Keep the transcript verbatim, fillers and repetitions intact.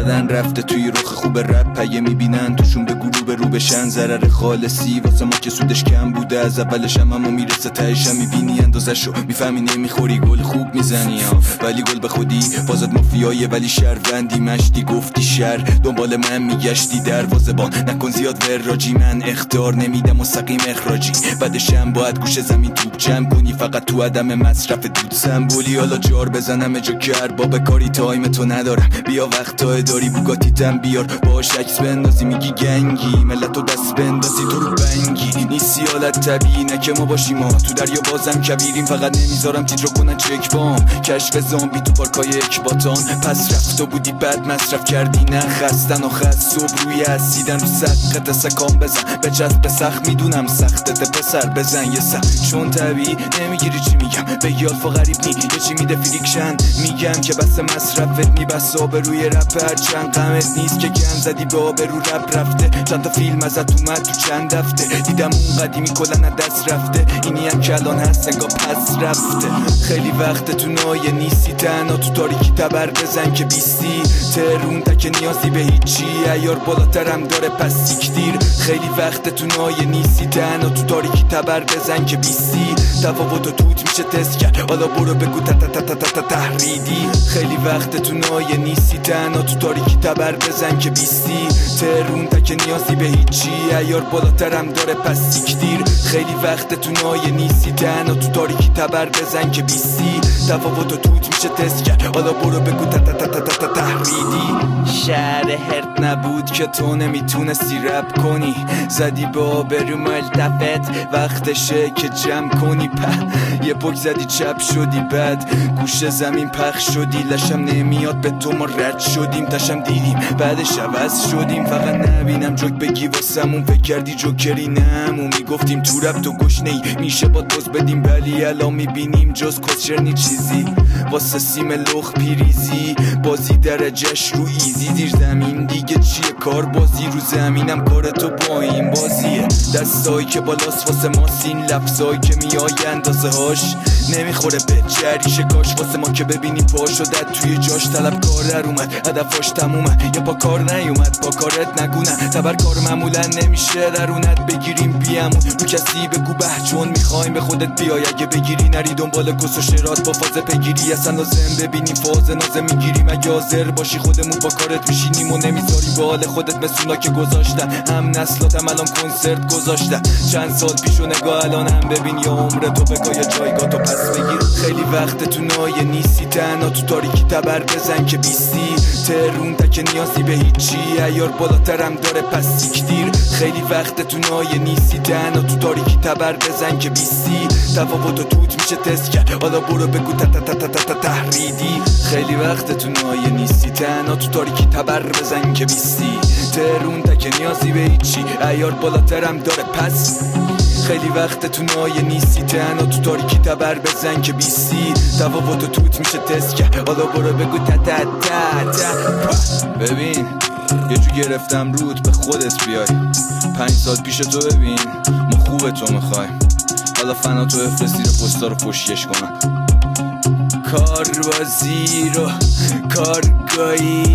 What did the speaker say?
زدن رفته توی رخ خوب رپ پیه میبینن توشون به گروه به رو بشن ضرر خالصی واسه ما که سودش کم بوده از اولش هم اما میرسه تهش هم میبینی اندازشو میفهمی نمیخوری گل خوب میزنی ولی گل به خودی بازت مافیایه ولی شهروندی مشتی گفتی شر دنبال من میگشتی دروازه با نکن زیاد وراجی من اختیار نمیدم مستقیم اخراجی بعدشم باید گوشه زمین توپ جمع کنی فقط تو عدم مصرف دود سمبولی حالا جار بزنم جوکر با بکاری تایم تو ندارم بیا وقتا داری بوگاتیتم بیار باش عکس بندازی میگی گنگی ملتو دست بندازی تو رو بنگی نیستی حالت طبیعی نه که ما باشیم ما تو دریا بازم کبیریم فقط نمیذارم تیترو کنن چک بام کشف زامبی تو پارکای اکباتان پس رفت بودی بعد مصرف کردی نه خستن و خست صبح روی اسیدن رو سقت سکام بزن بچسب به سخت میدونم سختت پسر بزن یه سخت چون طبیعی نمیگیری چی میگم بگی الفا غریب نی یه چی میده فریکشن میگم که بس مصرفت می بس آبروی رپ هر چند غمت نیست که گم زدی به آبرو رپ رفته چند تا فیلم ازت اومد تو چند هفته دیدم اون قدیمی کلن از دست رفته اینی هم که الان هست انگار پس رفته خیلی وقت تو نایه نیستی تنها تو تاریکی تبر بزن که بیستی ترون تک نیازی به هیچی ایار بالاترم داره پس سیکتیر خیلی وقت تو نایه نیستی تنها تو تاریکی تبر بزن که بیستی تفاوت و توت میشه تست کرد حالا برو بگو تا تا تا تا تا تحریدی خیلی وقت تو نایه نیستی تنها تو تاریکی تبر بزن که بیستی ترون تک نیازی به هیچی ایار بالاترم داره پس سیکتیر خیلی وقت تو نایه نیستی تنها تو تاریکی تبر بزن که بیستی تفاوت و توت میشه تست کرد حالا برو بگو تا تا تا تا تا تحریدی شهر هرت نبود که تو نمیتونستی رپ کنی زدی به آبرو ملتفت وقتشه که جمع کنی په یه پک زدی چپ شدی بعد گوشه زمین پخش شدی لشم نمیاد به تو ما رد شدیم تشم دیدیم بعدش عوض شدیم فقط نبینم جوک بگی واسمون فکر کردی جوکری نمون میگفتیم تو رپ تو گشنه ای میشه با دوز بدیم ولی الان میبینیم جز کسچرنی چیزی واسه سیم لخ پیریزی بازی درجهش رو ایزی زیر زمین دیگه چیه کار بازی رو زمینم کار تو با این بازیه دستایی که بالاست واسه ما سین لفظایی که میای اندازه هاش نمیخوره به جریش کاش واسه ما که ببینیم پا شدت توی جاش طلب کار در اومد هدفاش تمومه یه پا کار نیومد با کارت نگونه تبر کار معمولا نمیشه درونت بگیریم بیامون رو کسی بگو به چون میخوایم به خودت بیای اگه بگیری نری دنبال کس و شرات با فاز پیگیری اصلا لازم ببینیم فاز نازه میگیریم اگه حاضر باشی خودمون با کارت میشینیم و نمیذاری به حال خودت مثونا که گذاشتن هم نسلاتم الان کنسرت گذاشتن چند سال پیش و نگاه الان هم ببین یا عمر تو بگاه یا جایگاه تو پس بگیر خیلی وقت تو نایه نیستی تنها تو تاریکی تبر بزن که بیستی ترون تک نیازی به هیچی ایار بالاترم داره پس سیکتیر خیلی وقت تو نایه نیستی تنها تو تاریکی تبر بزن که بیستی تفاوت و توت میشه تست کرد حالا برو بگو تا تا تا تا تا تحریدی خیلی وقت تو نایه نیستی تنها تو تاریکی تبر بزن که بیستی ترون تک نیازی به هیچی ایار بالاترم داره پس خیلی وقت تو نایه نیستی تنها تو تاریکی تبر بزن که بیستی تفاوت و توت میشه تست کرد حالا برو بگو تا تا تا تا ببین یه جو گرفتم رود به خودت بیای پنج سال پیش تو ببین ما خوب تو میخوایم حالا فنا تو افرستی رو پستا رو پشکش کنن کار بازی رو کارگاهی